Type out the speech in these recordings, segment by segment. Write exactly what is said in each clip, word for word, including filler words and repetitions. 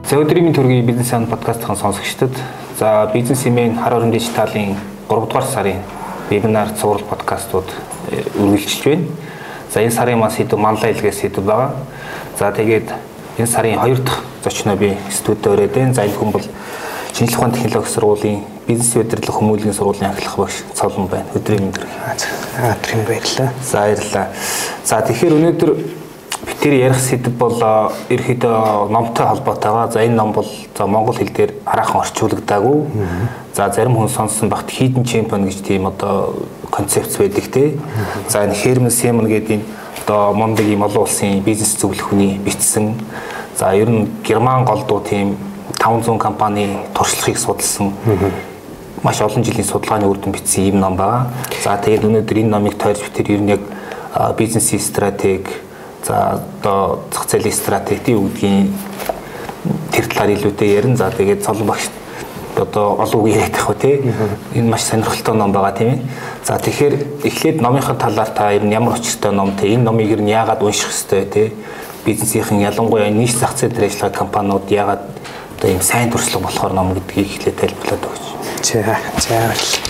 За өдрийн төргийн бизнес ан подкастын сонсогчдод за бизнесмен хар орон дижиталын гурав дугаар сарын вебинар цуврал подкастууд үргэлжилж байна. За энэ сарын маань сэдв манлай илгээс сэдв байгаа. За тэгээд энэ сарын хоёр дахь зочноо би студид өрөөд байна. За энэ хүн бол шинжлэх ухааны технологи сургуулийн бизнес удирдлага хүмүүнлэгийн сургуулийн ахлах багш Цолон байна. Өдрийн төргийн. Аа тийм баярлалаа. За баярлалаа. За тэгэхээр өнөөдөр бид тэр ярих сэдв бол ерөөхдөө номтой холбоотойгоо. За энэ ном бол за монгол хэл дээр хараахан орчуулагдаагүй. За зарим хүн сонссон багт хидэн чемпион гэж тийм одоо концепц байдаг те. За энэ Herman Simon гэдэг одоо Мондөг ийм олон улсын бизнес зөвлөх хүний бичсэн. За ер нь Герман голдуу тийм таван зуун компани туршлагыг судалсан. Маш олон жилийн судалгааны үр дүн бичсэн ийм ном байна. За тэгээд өнөөдөр энэ номыг тойрч бид тэр ер нь яг бизнесийн стратеги, за одоо зах зээлийн стратеги үүдгийн тэр талаар илүүтэй ярина. За тэгээд Цолон багш одоо олон үг яриад байх уу те. Энэ маш сонирхолтой ном байгаа тийм ээ. За тэгэхээр эхлээд номынхаа талаар та ер нь ямар учиртай ном те, энэ номыг ер нь яагаад унших ёстой те. Бизнесийн ялангуяа нийт зах зээл дээр ажилладаг компаниуд яагаад одоо ийм сайн туршлага болохоор ном гэдгийг эхлээд тайлбарлаад өгч. За за.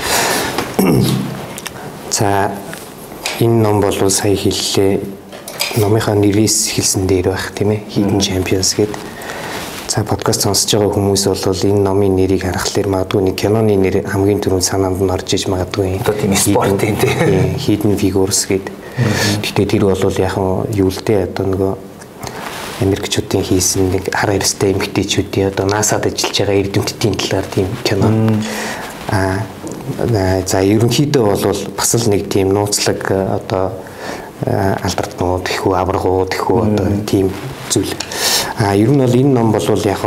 За энэ ном бол сая хэллээ. Номынхаа нэрээс хэлсэн дээр байх тийм ээ. Hidden Champions гэдэг. За подкаст сонсож байгаа хүмүүс бол энэ номын нэрийг харахаар магадгүй нэг киноны нэр хамгийн түрүүнд санаанд нь орж иж магадгүй. Одоо тийм спортын тийм Hidden Figures гэдэг. Гэтэ тэр бол яг юу л дээ одоо нөгөө Америкчуудын хийсэн нэг хар арьстай эмэгтэйчүүдийн одоо NASA-д ажиллаж байгаа эрдэмтдийн талаар тийм кино. Аа за ерөнхийдөө бол бас л нэг тийм нууцлаг одоо албартнууд гэхүү аврагууд гэхүү одоо тийм зүйл. А ер нь бол энэ ном бол яг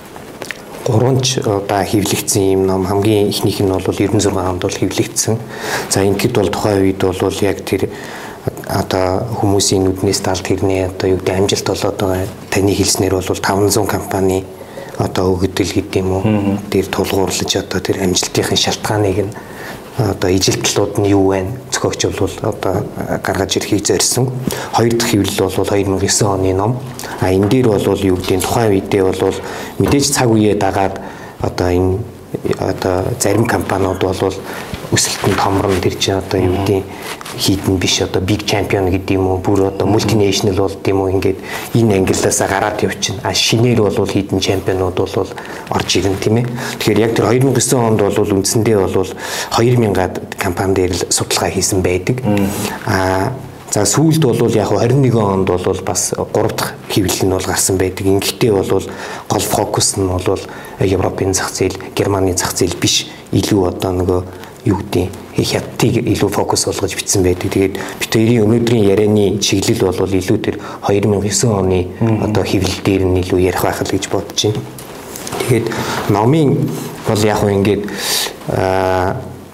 гуравч одоо хэвлэгдсэн юм ном. Хамгийн ихнийх нь бол девяносто шесть онд бол хэвлэгдсэн. За ингээд бол тухайн үед бол яг тэр одоо хүмүүсийн нүднээс талд тэрний одоо юу гэдэг амжилт болоод байгаа. Таны хэлснээр бол таван зуун компани одоо өгөгдөл гэдэг юм уу. Тэр тулгуурлаж одоо тэр амжилтын шалтгааныг нь одоо ижилтлүүд нь юу вэ? Зохиогч бол одоо гаргаж ирэхийг зорьсон. Хоёр дахь хэвлэл бол две тысячи девять оны ном. А энэ дээр бол юу гэдэг тухайн үедээ бол мэдээж цаг үеэ дагаад одоо энэ одоо зарим компаниуд бол өсөлтөнд томрон тэр чинь одоо юу гэдэг хитэн биш одоо big champion гэдэг юм уу бүр одоо multinational болд юм уу ингээд энэ ангиллаас гараад явчихна. А шинээр бол хитэн чемпионууд бол орж ирнэ тийм ээ. Тэгэхээр яг тэр две тысячи девять онд бол үндсэндээ бол две тысячад компани дээр л судалгаа хийсэн байдаг. А за сүүлд бол яг двадцать один онд бол бас гурав дахь хэвлэл нь бол гарсан байдаг. Ингэхдээ бол гол фокус нь бол Европын зах зээл, Германы зах зээл биш илүү одоо нөгөө юу гэдэг хятадыг илүү фокус болгож бичсэн байдаг. Тэгээд бид хоёрын өнөөдрийн ярианы чиглэл бол илүү тэр две тысячи девять оны одоо хэвлэл дээр нь илүү ярих байх л гэж бодож байна. Тэгээд номын бол яг хөө ингээд аа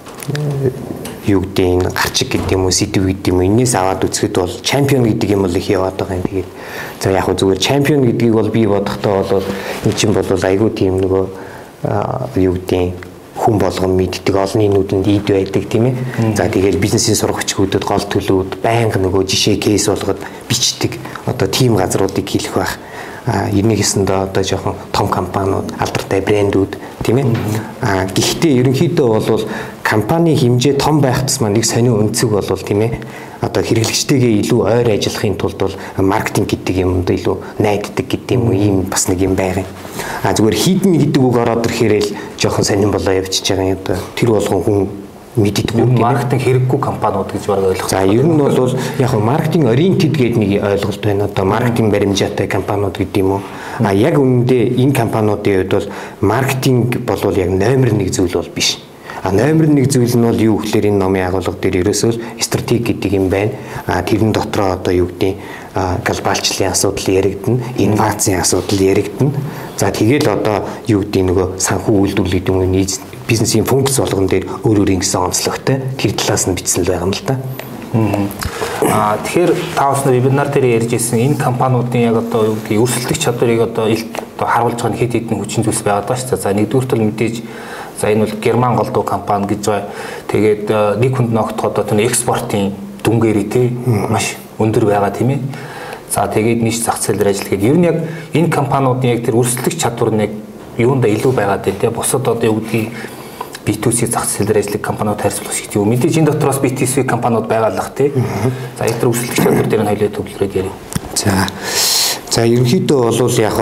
юу гэдэг энэ гарчиг гэдэг юм уу, сэдв гэдэг юм уу, энэс аваад үзэхэд бол чемпион гэдэг юм бол их яваад байгаа юм. Тэгээд за яг хөө зүгээр чемпион гэдгийг бол би бодохдоо бол энэ чинь бол айгүй тийм нөгөө юу гэдэг хүн болгон мэддэг олонний нүдэнд ийд байдаг тийм ээ. За тэгээд бизнесийн сургагчдад гол төлөвд байнга нөгөө жишээ кейс болгоод бичдэг одоо тийм газруудыг хэлэх байх. А ернийгэсэндээ одоо жоохон том компаниуд, алдартай брэндүүд тийм ээ. А гэхдээ ерөнхийдөө бол компани хэмжээ том байх тусмаа нэг сонио өнцөг бол тийм ээ. Одоо хэрэглэгчтэйгээ илүү ойр ажиллахын тулд бол маркетинг гэдэг юмд илүү найддаг гэдэг юм уу ийм бас нэг юм байгаа юм. А зүгээр хидэн гэдэг үг ороод ирэхээр л жоохон сонирн болоо явчихж байгаа юм. Одоо тэр болгон хүн мэддэггүй маркетинг хэрэггүй компаниуд гэж баг ойлгох. За ер нь бол яг маркетинг ориентед гэдэг нэг ойлголт байна. Одоо маркетинг баримжаатай компаниуд гэдэг юм уу. А яг үүндээ энэ компаниудын хувьд бол маркетинг бол яг номер нэг зүйл бол биш. А номер нэг зүйл нь бол юу гэхээр энэ номын агуулга дээр ерөөсөө стратеги гэдэг юм байна. А тэрэн дотроо одоо юу гэдэг глобалчлалын асуудал яригдана, инновацийн асуудал яригдана. За тэгээд одоо юу гэдэг нөгөө санхүү үйлдвэрлэлд юм нийт бизнесийн функц болгон дээр өөр өөр ингэсэн онцлогтой тэр талаас нь бичсэн л байгаа юм л та. Аа тэгэхээр та бас вебинар дээр ярьж ирсэн энэ компаниудын яг одоо юу гэдэг өрсөлдөх чадварыг одоо илт одоо харуулж байгаа хэд хэдэн хүчин зүйлс байгаа даа шүү дээ. За нэгдүгээр тал мэдээж за энэ бол Герман голдуу компани гэж байгаа. Тэгээд нэг хүнд ногдоход одоо тэр экспортын дүнгээрээ тий маш өндөр байгаа тийм ээ. За тэгээд нийт зах зээл дээр ажиллах гэдэг. Ер нь яг энэ компаниудын яг тэр өрсөлдөх чадвар нь юундаа илүү байгаад байна те. Бусад одоо юу гэдгийг би ту си зах зээл дээр ажиллах компаниуд харьцуулах шиг тийм. Мэдээж энэ дотроос би ти си компаниуд байгаалах тий. За энэ төр өрсөлдөх чадвар дээр нь хоёулаа төвлөрөөд ярив. За. За ерөнхийдөө бол яг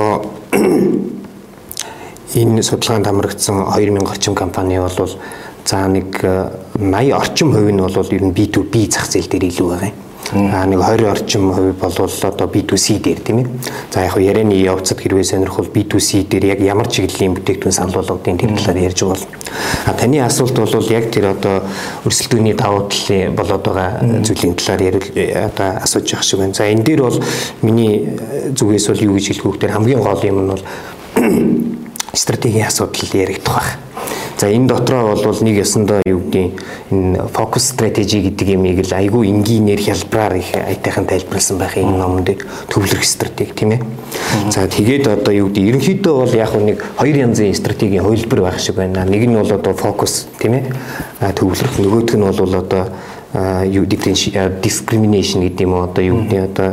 энэ судалгаанд хамрагдсан хоёр мянган орчим компани бол за нэг восемьдесят орчим хувь нь бол ер нь би ту би зах зээл дээр илүү байгаа юм. А нэг двадцать орчим хувь бол одоо би ту си дээр тийм ээ. За яг ярианы явцад хэрвээ сонирхол би ту си дээр яг ямар чиглэлийн бүтээгдэхүүн санал болгодын тэр талаар ярьж болно. А таны асуулт бол яг тэр одоо өрсөлдөөний давуу талын болоод байгаа зүйлийн талаар ярил одоо асууж явах шиг байна. За энэ дээр бол миний зүгээс бол юу гэж хэлэх вэ гэхээр хамгийн гол юм нь бол стратегийн асуудал яригдах байх. За энэ дотроо бол нэг ёсондоо юу гэдгийг энэ фокус стратеги гэдэг юмыг л айгүй энгийнээр хялбараар их айтайхан тайлбарласан байх энэ номонд төвлөрөх стратеги тийм ээ. За тэгээд одоо юу гэдэг ерөнхийдөө бол яг нэг хоёр янзын стратегийн хувилбар байх шиг байна. Нэг нь бол одоо фокус тийм ээ. Төвлөрөх, нөгөөх нь бол одоо юу гэдэг discrimination гэдэг юм уу одоо юу гэдэг одоо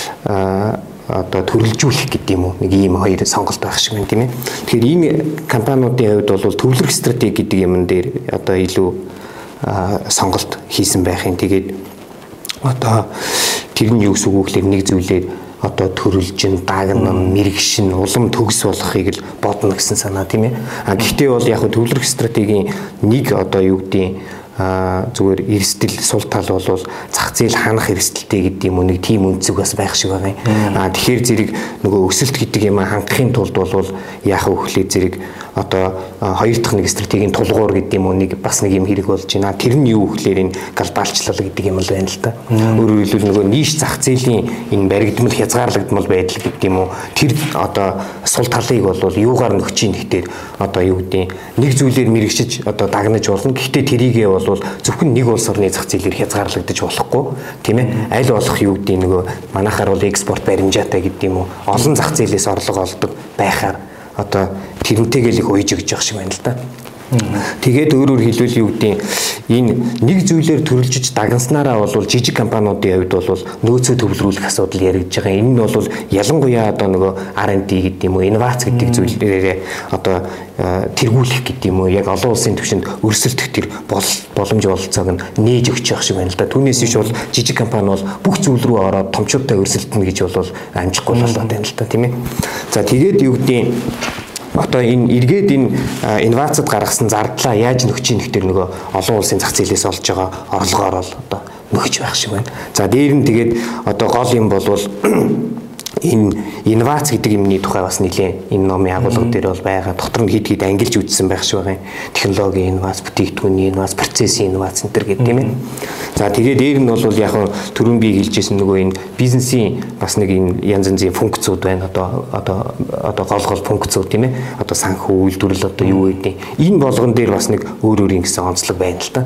одоо төрөлжүүлэх гэдэг юм уу нэг ийм хоёр сонголт байх шиг байна тийм ээ. Тэгэхээр энэ компаниудын хувьд бол төвлөрөх стратеги гэдэг юм дээр одоо илүү сонголт хийсэн байх юм. Тэгээд одоо тэр нь юу гэсэн үг вэ гэхээр нэг зүйлээр одоо төрөлжин, дагнан, мэрэгшин, улам төгс болохыг л бодно гэсэн санаа тийм ээ. А гэхдээ бол яг төвлөрөх стратегийн нэг одоо юу гэдэг а зүгээр эрсдэл сул тал бол зах зээл ханах эрсдэлтэй гэдэг юм уу нэг тийм үнцэг бас байх шиг байгаа юм. А тэгэхээр зэрэг нөгөө өсөлт гэдэг юм хангахын тулд бол яах вэ гэхлээр зэрэг одоо хоёр дахь нэг стратегийн тулгуур гэдэг юм уу нэг бас нэг юм хэрэг болж байна. Тэр нь юу гэхлээр энэ глобалчлал гэдэг юм л байна л да. Өөрөөр хэлбэл нөгөө нийш зах зээлийн энэ баригдмал хязгаарлагдмал байдал гэдэг юм уу тэр одоо сул талыг бол юугаар нөхч ийн гэхдээ одоо юу гэдэг нэг зүйлээр мэрэгшиж одоо дагнаж болно. Гэхдээ тэрийгээ бол зөвхөн нэг улс орны зах зээлээр хязгаарлагдаж болохгүй тийм ээ. Аль болох юу гэдэг нөгөө манайхаар бол экспорт баримжаатай гэдэг юм уу олон зах зээлээс орлого олдог байхаар одоо тэрнтэйгээ л их уйж өгч явах шиг байна л да. Тэгээд өөрөөр хэлбэл юу гэдэг энэ нэг зүйлээр төрөлжиж дагнаснараа бол жижиг компаниудын хувьд бол нөөцөө төвлөрүүлэх асуудал яригдж байгаа. Энэ нь бол ялангуяа одоо нөгөө ар энд ди гэдэг юм уу инновац гэдэг зүйлээрээ одоо тэргүүлэх гэдэг юм уу яг олон улсын түвшинд өрсөлдөх тэр боломж бололцоог нь нээж өгч явах шиг байна л да. Түүнээс биш бол жижиг компани бол бүх зүйл рүү ороод томчуудтай өрсөлдөнө гэж бол амжихгүй болоод байна л да тийм ээ. За тэгээд юу гэдэг одоо энэ эргээд энэ инновацид гаргасан зардлаа яаж нөхч ийн гэхээр нөгөө олон улсын зах зээлээс олж байгаа орлогоор бол одоо нөхч байх шиг байна. За дээр нь тэгээд одоо гол юм бол энэ инновац гэдэг юмны тухай бас нэлээ энэ номын агуулга дээр бол байгаа. Дотор нь хэд хэд ангилж үзсэн байх шиг байгаа юм. Технологийн инновац, бүтээгдэхүүний инновац, процессын инновац энэ төр гэдэг тийм ээ. За тэгээд дээр нь бол яг түрүүн би хэлжсэн нөгөө энэ бизнесийн бас нэг энэ янз янзын функцүүд байна. Одоо одоо одоо гол гол функцүүд тийм ээ. Одоо санхүү үйлдвэрлэл одоо юу гэдэг. Энэ болгон дээр бас нэг өөр өөр ингэсэн онцлог байна л та.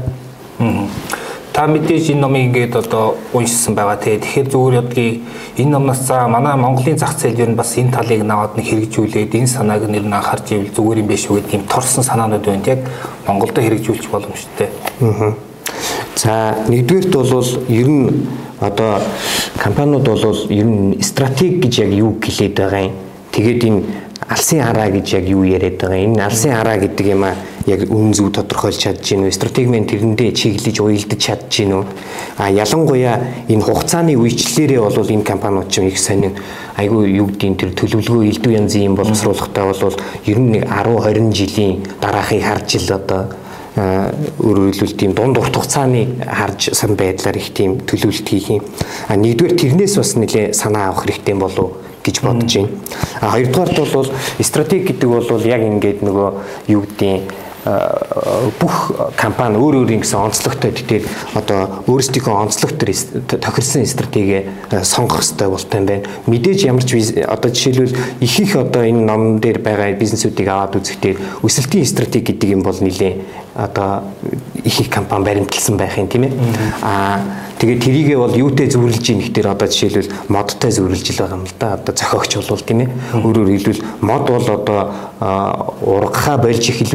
Та мэдээж энэ номыг ингээд одоо уншсан байгаа те. Тэгэхээр зүгээр ядгийн энэ номнаас за манай Монголын зах зээл ер нь бас энэ талыг наваад нэг хэрэгжүүлээд энэ санааг нэр нь анхаарч ивэл зүгээр юм биш үү гэдэг юм торсон санаанууд байна. Яг Монголд хэрэгжүүлж боломжтой. Аа. За нэгдүгээрт бол ер нь одоо компаниуд бол ер нь стратеги гэж яг юу хэлээд байгаа юм. Тэгээд энэ алсын хараа гэж яг юу яриад байгаа юм. Энэ алсын хараа гэдэг юм а яг үн зөв тодорхойлж чадж гин үү стратегмен тэрэндээ чиглэж уялдаж чадж гин үү а ялангуяа энэ хугацааны үечлэлээрээ бол энэ компаниуд ч их сонин айгүй юу гэдгийг тэр төлөвлөгөө элдв янзын юм боловсруулахтаа бол ер нь нэг десять двадцать жилийн дараахыг харж ил одоо өөрөөр хэлбэл тийм дунд урт хугацааны харж сан байдлаар их тийм төлөвлөлт хийх юм а нэгдүгээр тэрнээс бас нэлээ санаа авах хэрэгтэй болов гэж бодож байна. А хоёрдугаарт бол стратеги гэдэг бол яг ингээд нөгөө юу гэдгийг бүх компани өөр өөр ингэсэн онцлогтой тэгээд одоо өөрсдийнхөө онцлог төр тохирсон стратеги сонгох хэрэгтэй болтой юм байна. Мэдээж ямар ч одоо жишээлбэл их их одоо энэ ном дээр байгаа бизнесүүдийг аваад үзэхдээ өсөлтийн стратеги гэдэг юм бол нэлээ одоо их их компани баримтлсан байх юм тийм ээ. А тэгээд тэрийгээ бол юутэй зөвөрлж ийн гэхээр одоо жишээлбэл модтой зөвөрлж ил байгаа юм л да. Одоо зохиогч болвол тийм ээ. Өөрөөр хэлбэл мод бол одоо ургахаа болж эхэлвэл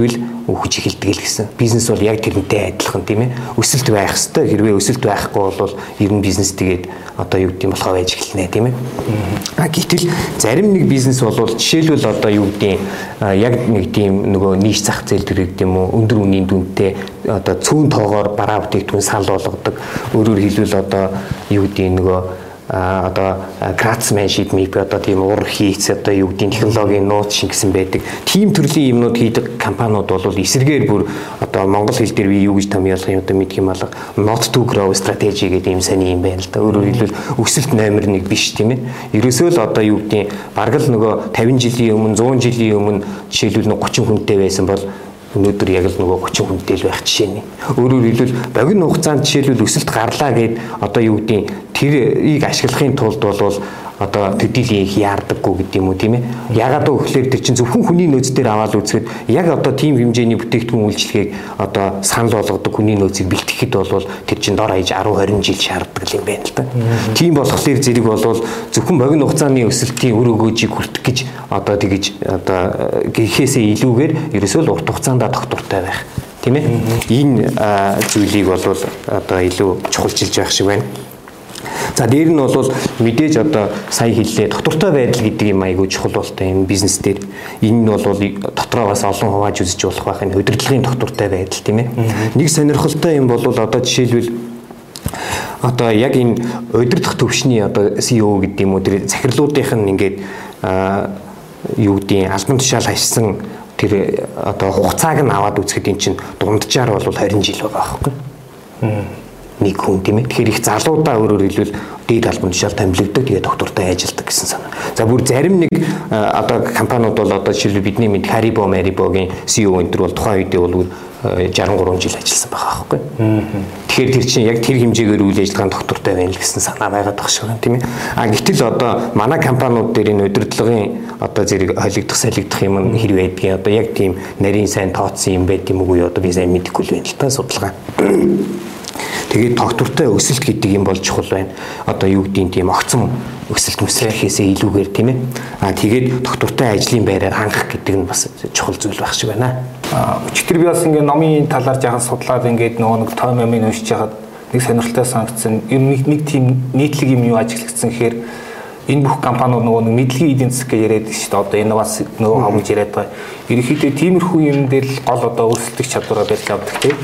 өгч эхэлдэг л гэсэн. Бизнес бол яг тэрнтэй адилхан тийм ээ. Өсөлт байх хэвээр хэрвээ өсөлт байхгүй бол ер нь бизнес тэгээд одоо юу гэдэг юм болохоо байж эхэлнэ тийм ээ. А гэтэл зарим нэг бизнес бол жишээлбэл одоо юу гэдэг яг нэг тийм нөгөө нийш зах зээл төр гэдэг юм уу өндөр үнийн дүнтэй одоо цөөн тоогоор бараа бүтээгдэхүүн санал болгодог. Өөрөөр хэлбэл одоо юу гэдэг нөгөө а одоо craftsmanship мэт одоо тийм ур хийц одоо юу гэдэг технологийн нууц шингэсэн байдаг. Тим төрлийн юмнууд хийдэг компаниуд бол эсэргээр бүр одоо монгол хэл дээр би юу гэж томьёолох юм одоо мэдх юм алга not to grow strategy гэдэг юм сони юм байна л да. Өөрөөр хэлбэл өсөлт номер нэг биш тийм ээ. Ерөөсөө л одоо юу гэдэг бараг л нөгөө тавин жилийн өмнө зуун жилийн өмнө жишээлбэл гучин хүнтэй байсан бол өнөөдөр яг л нөгөө гучин хүнтэй л байх жишээ нь. Өөрөөр хэлбэл богино хугацаанд жишээлбэл өсөлт гарлаа гэд одоо юу гэдэг тэрийг ашиглахын тулд бол одоо төдийлийг яардаггүй гэдэг юм уу тийм ээ. Ягаад гэвэл тэр чинь зөвхөн хүний нөөц дээр аваад үзэхэд яг одоо тийм хэмжээний бүтээгдэхүүн үйлчлэгийг одоо санал болгодог хүний нөөцийг бэлтгэхэд бол тэр чинь дор хаяж арван хорин жил шаарддаг юм байна л да. Тийм болохоор зэрэг бол зөвхөн богино хугацааны өсөлтийн өр өгөөжийг хүртэх гэж одоо тэгэж одоо гэхээсээ илүүгээр ерөөсөө л урт хугацаанд доктортой байх тийм ээ. Энэ зүйлийг бол одоо илүү чухалчилж байх шиг байна. За дээр нь бол мэдээж одоо сая хэллээ доктортой байдал гэдэг юм айгүй чухал болтой юм бизнес дээр. Энэ нь бол дотроо бас олон хувааж үзэж болох байх энэ удирдлагын доктортой байдал тийм ээ. Нэг сонирхолтой юм бол одоо жишээлбэл одоо яг энэ удирдах төвшний одоо си и о гэдэг юм уу тэр захирлуудынх нь ингээд юу гэдэг албан тушаал хашсан тэр одоо хугацааг нь аваад үзэхэд эн чинь дунджаар бол хорин жил байгаа байхгүй. Нэг хүн тийм ээ. Тэгэхээр их залуудаа өөрөөр хэлбэл дээд албан тушаал томилогддог тэгээ доктортой ажилладаг гэсэн санаа. За бүр зарим нэг одоо компаниуд бол одоо жишээлбэл бидний мэд Haribo Maribo-гийн си и о энэ төр бол тухайн үедээ бол шестьдесят три жил ажилласан байгаа байхгүй. Тэгэхээр тэр чинь яг тэр хэмжээгээр үйл ажиллагааны доктортой байна л гэсэн санаа байгаад байгаа шиг байна тийм ээ. А гэтэл одоо манай компаниуд дээр энэ удирдлагын одоо зэрэг холигдох салгидах юм хэрэг байдгийг одоо яг тийм нарийн сайн тооцсон юм байт юм уу одоо би сайн мэдэхгүй л байна л та судалгаа. Тэгээд доктортой өсөлт гэдэг юм бол чухал байна. Одоо юу гэдгийг тийм огцон өсөлт мэсрэхээсээ илүүгээр тийм ээ. Аа тэгээд доктортой ажлын байраар хангах гэдэг нь бас чухал зүйл байх шиг байна. Аа өчигдөр би бас ингээ номын талаар жаахан судлаад ингээд нөгөө нэг том юм уншиж байхад нэг сонирхолтой санагдсан. Ер нь нэг тийм нийтлэг юм юу ажиглагдсан гэхээр энэ бүх компаниуд нөгөө нэг мэдлэгийн эдийн засаг гэж яриад шүү дээ. Одоо инновац нөгөө хамж яриад байгаа. Ерөнхийдөө тиймэрхүү юм дээр л гол одоо өрсөлдөх чадвараа барьж авдаг тийм.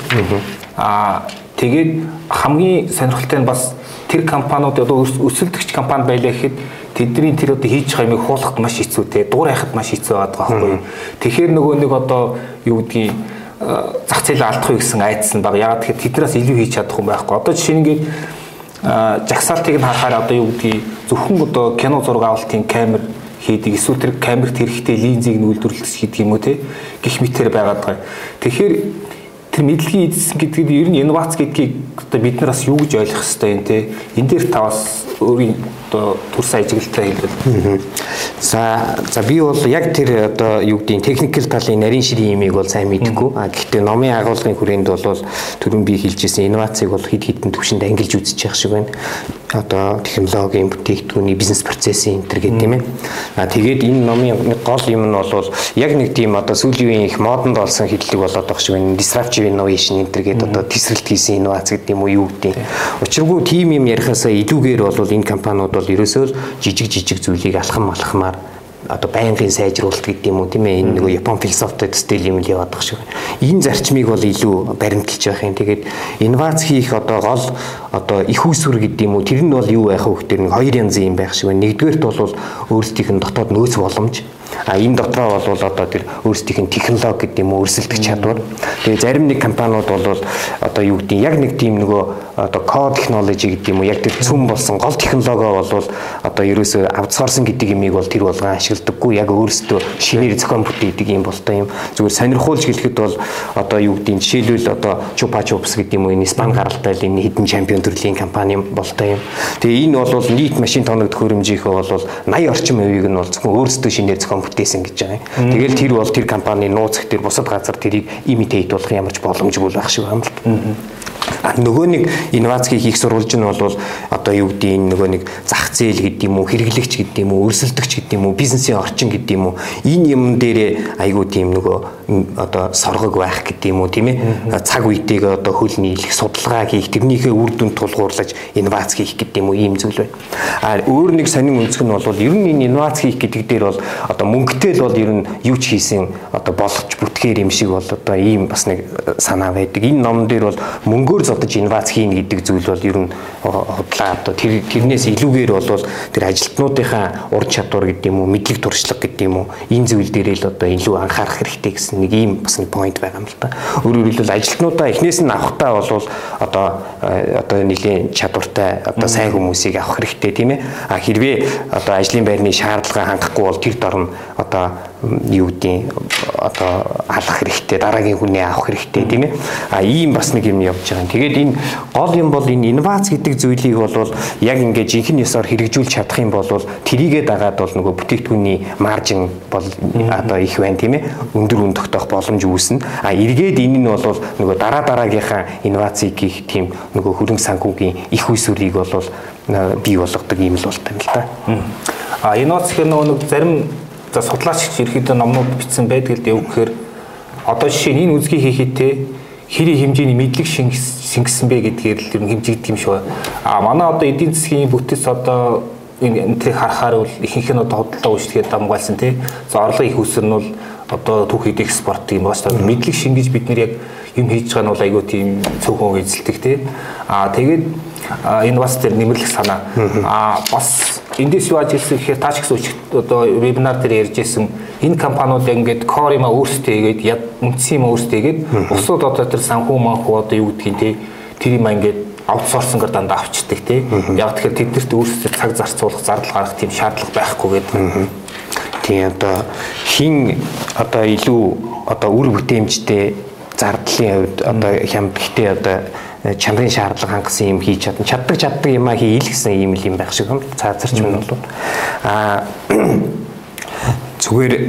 Аа тэгээд хамгийн сонирхолтой нь бас тэр компаниуд одоо өсөлтөгч компани байлаа гэхэд тэдний тэр одоо хийж байгаа юмыг хуулахд маш хэцүү те дур хайхад маш хэцүү байгаа байхгүй. Тэгэхээр нөгөө нэг одоо юу гэдгийг зах зээлээ алдахгүй гэсэн айдас нь баг. Ягаад гэхээр тэднээс илүү хийж чадах юм байхгүй. Одоо жишээ нь ингээд жагсаалтыг нь харахаар одоо юу гэдгийг зөвхөн одоо кино зураг авалтын камер хийдэг эсвэл тэр камерт хэрэгтэй линзийг нь үйлдвэрлэх гэдэг юм уу те гэх мэтээр байгаад байгаа. Тэгэхээр тэр мэдлэгийн эзэс гэдэг нь ер нь инновац гэдгийг одоо бид нар бас юу гэж ойлгох хэрэгтэй юм те энэ дээр та бас өөрийн одоо төрс ажиглалтаа хэлбэл. За за би бол яг тэр одоо юу гэдэг техникэл талын нарийн ширийн имийг бол сайн мэдгүй. А гэхдээ номын агуулгын хүрээнд бол түрүүн би хэлжсэн инновацийг бол хэд хэдэн түвшинд ангилж үзэж явах шиг байна. Одоо технологийн бүтээгдэхүүний бизнес процессын энэ гэдэг тийм ээ. А тэгээд энэ номын нэг гол юм нь бол яг нэг тийм одоо сүүлийн үеийн их модонд болсон хэдлэг болоод байгаа шиг байна. Disruptive innovation энэ гэдэг одоо тесрэлт хийсэн инновац гэдэг юм уу юу гэдэг. Учиргүй тийм юм ярихаасаа илүүгээр бол энэ компаниуд бол ерөөсөө л жижиг жижиг зүйлийг алхам алхмаар одоо байнгын сайжруулалт гэдэг юм уу тийм ээ энэ нөгөө Япон философитой стил юм л яваад байгаа шиг байна. Энэ зарчмыг бол илүү баримталж явах юм. Тэгээд инновац хийх одоо гол одоо их усүр гэдэг юм уу тэр нь бол юу байх вэ гэхээр нэг хоёр янзын юм байх шиг байна. Нэгдүгээрт бол өөрсдийнх нь дотоод нөөц боломж. А энэ дотроо бол одоо тэр өөрсдийнх нь технологи гэдэг юм уу өрсөлдөх чадвар. Тэгээ зарим нэг компаниуд бол одоо юу гэдэг яг нэг тийм нөгөө одоо код технологи гэдэг юм уу яг тэр цөм болсон гол технологио бол одоо ерөөсөө аутсорсинг гэдэг юмыг бол тэр болгон ашигладаггүй яг өөрсдөө шинээр зохион бүтээдэг юм болтой юм. Зүгээр сонирхуулж хэлэхэд бол одоо юу гэдэг жишээлбэл одоо Chupa Chups гэдэг юм уу энэ Испани гаралтай энэ хідэн чемпион төрлийн компани болтой юм. Тэгээ энэ бол нийт машин тоног төхөөрөмжийнхөө бол восемьдесят орчим хувийг нь бол зөвхөн өөрсдөө шинээр зохион бүтээсэн гэж байгаа юм. Тэгэл тэр бол тэр компани нууцх тэр бусад газар тэрийг имитейт болох ямарч боломжгүй байх шиг байна л. Нөгөө нэг инновац хийх сурвалж нь бол одоо юу гэдэг энэ нөгөө нэг зах зээл гэдэг юм уу, хэрэглэгч гэдэг юм уу, өрсөлдөгч гэдэг юм уу, бизнесийн орчин гэдэг юм уу, энэ юм дээр айгүй тийм нөгөө одоо соргог байх гэдэг юм уу, тийм ээ. Цаг үетэйг одоо хөл нийлэх, судалгаа хийх, тэрнийхээ үр дүнд тулгуурлаж инновац хийх гэдэг юм уу, ийм зүйл байна. А өөр нэг сонин өнцг нь бол ер нь энэ инновац хийх гэдэг дээр бол одоо мөнгөтэй л бол ер нь юу ч хийсэн одоо болгоч бүтгээр юм шиг бол одоо ийм бас нэг санаа байдаг. Энэ ном дээр бол мөнгөөр зодож инновац хийнэ гэдэг зүйл бол ер нь худлаа одоо тэр тэрнээс илүүгээр бол тэр ажилтнуудынхаа ур чадвар гэдэг юм уу, мэдлэг туршлага гэдэг юм уу, энэ зүйл дээр л одоо илүү анхаарах хэрэгтэй гэсэн нэг ийм бас нэг point байгаа юм л та. Өөрөөр хэлбэл ажилтнуудаа эхнээс нь авахтаа бол одоо одоо нэлийн чадвартай одоо сайн хүмүүсийг авах хэрэгтэй тийм ээ. А хэрвээ одоо ажлын байрны шаардлага хангахгүй бол тэр дор нь одоо юу гэдэг одоо алах хэрэгтэй, дараагийн хүнээ авах хэрэгтэй тийм ээ. А ийм бас нэг юм явж байгаа. Тэгээд энэ гол юм бол энэ инновац гэдэг зүйлийг бол яг ингээд жинхэнэ ёсоор хэрэгжүүлж чадах юм бол тэрийгээ дагаад бол нөгөө бүтээгдэхүүний маржин бол одоо их байна тийм ээ. Өндөр үн тогтоох боломж үүснэ. А эргээд энэ нь бол нөгөө дараа дараагийнхаа инновацийг хийх тийм нөгөө хөрөнгө санхүүгийн их үйсвэрийг бол бий болгодог юм л болтой юм л та. А инновац гэх нэг зарим за судлаач ерөөхдөө номнууд бичсэн байдаг л дээ юу гэхээр одоо жишээ нь энэ үзгийг хийхээтэй хэрэг хэмжээний мэдлэг шингэсэн бэ гэдгээр л ер нь хэмжигдэх юм шиг байна. А манай одоо эдийн засгийн бүтц одоо энэ энтрийг харахаар бол ихэнх нь одоо худалдаа үйлчлэгээ дамгаалсан тий. За орлогын их өсөр нь бол одоо түүхийд экспорт юм байна шүү дээ. Мэдлэг шингэж бид нэр яг юм хийж байгаа нь бол айгүй тийм цөөхөн эзэлдэг тий. А тэгээд энэ бас тэр нэмэрлэх санаа. А бас эндээс юу аж хэлсэн гэхээр таач гэсэн үчигт одоо вебинар дээр ярьжсэн энэ компаниуд ингээд core юм өөрсдөө хийгээд яд үндсэн юм өөрсдөө хийгээд бусад одоо тэр санхүү манхүү одоо юу гэдгийг тий тэр юм ингээд аутсорсингээр дандаа авчдаг тий. Яг тэгэхээр тэднэрт өөрсдөө цаг зарцуулах, зардал гаргах тийм шаардлага байхгүй гэдэг. Тийм одоо хин одоо илүү одоо үр бүтээмжтэй зардлын хувьд одоо хямдлагтай одоо чанарын шаардлага хангасан юм хийж чадна. Чаддаг чаддаг юмаа хийл гэсэн юм л юм байх шиг юм. Цаазарч мөн бол аа зүгээр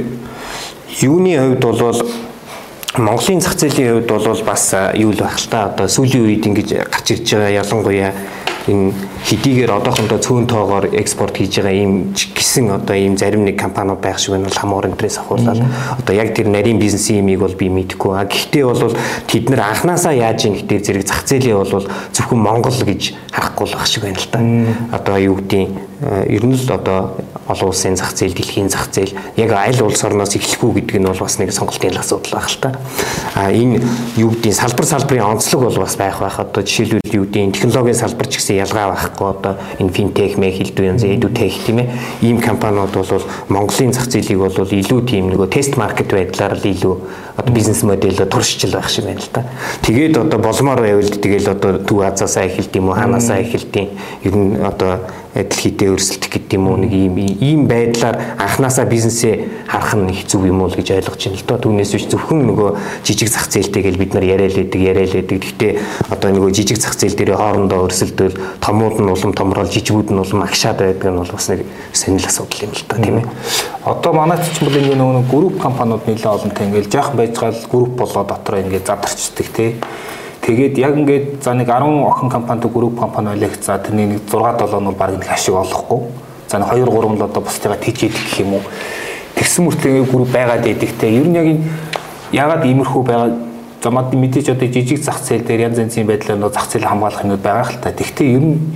юуны хувьд бол Монголын зах зээлийн хувьд бол бас юу л байх л та одоо сүүлийн үед ингэж гарч ирж байгаа ялангуяа энэ хэдийгээр одоохондоо цөөн тоогоор экспорт хийж байгаа ийм гисэн одоо ийм зарим нэг компаниуд байх шиг байна бол хамуур энтрээс ахуулаад одоо яг тэр нарийн бизнесийн юмыг бол би мэдэхгүй. А гэхдээ бол тэд нар анханасаа яаж юм гэдэг зэрэг зах зээлийн бол зөвхөн Монгол гэж харахгүй л байх шиг байна л та. Одоо юу гэдэг ер нь л одоо олон улсын зах зээл, дэлхийн зах зээл яг аль улс орноос эхлэхгүй гэдэг нь бол бас нэг сонголтын асуудал байх л та. А энэ юу гэдэг салбар салбарын онцлог бол бас байх байх. Одоо жишээлбэл юу гэдэг технологийн салбар ч гэсэн ялгаа байхгүй одоо энэ финтех, мэ хэлдүү янз эдутех тийм ээ. Ийм компаниуд бол Монголын зах зээлийг бол илүү тийм нөгөө тест маркет байдлаар л илүү одоо бизнес модельд туршиж байх шиг байна л та. Тэгээд одоо болмоор байвал тэгэл одоо Төв Азиасаа эхэлт юм уу, ханаасаа эхэлт юм. Ер нь одоо дэлхийдээ өрсөлдөх гэдэг юм уу нэг ийм ийм байдлаар анханасаа бизнесээ харах нь хэцүү юм уу л гэж ойлгож байна л доо. Түүнээс биш зөвхөн нөгөө жижиг зах зээлтэй гэж бид нар яриад байдаг, яриад байдаг. Гэхдээ одоо нөгөө жижиг зах зээл дээр хоорондоо өрсөлдөөл томууд нь улам томрол, жижигүүд нь улам агшаад байдаг нь бол бас нэг сонир асуудал юм л та тийм ээ. Одоо манайд ч юм бол ингэ нөгөө групп компаниуд нэлээд олонтой ингээл жаахан байж гал групп болоо дотроо ингээд задарчдаг тий. Тэгээд яг ингээд за нэг арван охин компанид групп компани байлаа. За тэрний нэг зураг долоо нь бол баг нэг ашиг олохгүй. За нэг хоёр гурван л одоо бусдыгаа тийчээд гэх юм уу. Тэгсэн мөртлөө групп байгаад идэгтэй. Ер нь яг энэ ягаад иймэрхүү байгаа за мад мэдээж одоо жижиг зах зээл дээр янз янзын байдлаар нөө зах зээл хамгаалах юмуд байгаа л та. Тэгвэл ер нь